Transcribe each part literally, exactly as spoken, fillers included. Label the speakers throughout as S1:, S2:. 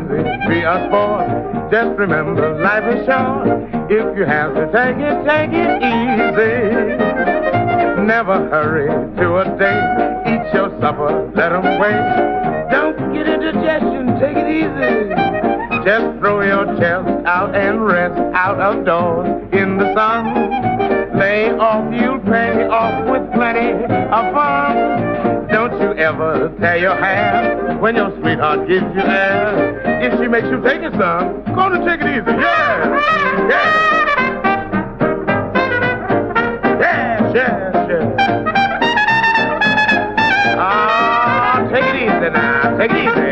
S1: easy, be a sport. Just remember, life is short. If you have to take it, take it easy. Never hurry to a date. Eat your supper, let 'em wait. Don't get indigestion, take it easy. Just throw your chest out and rest out of doors in the sun. Lay off, you'll pay off with plenty of fun. Don't you ever tear your hair when your sweetheart gives you air. If she makes you take it, son, go on and take it easy. Yeah, yeah. Yes, yes, yes. Ah, take it easy now, take it easy.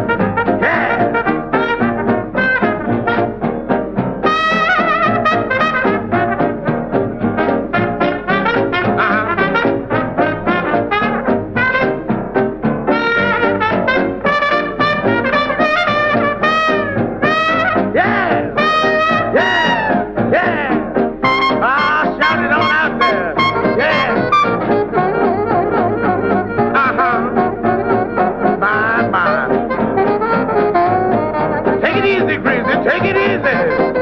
S1: Take it easy.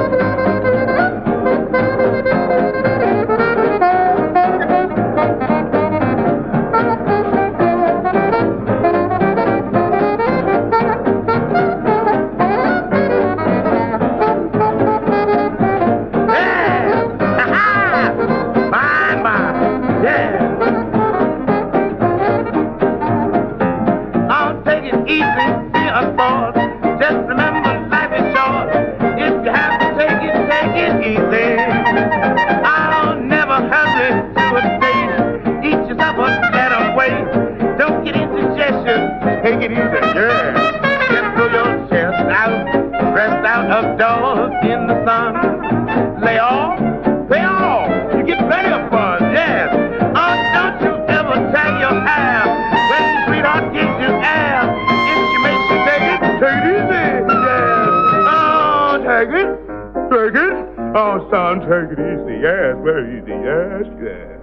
S1: Take it easy, yeah. Just throw your chest out, rest out of doors in the sun. Lay off, lay off. You get plenty of fun, yes. Oh, don't you ever tag your hair when your sweetheart gives you air. If she makes you take it, take it easy, yes. Oh, take it, take it. Oh, son, take it easy, yes, very easy, yes, yes.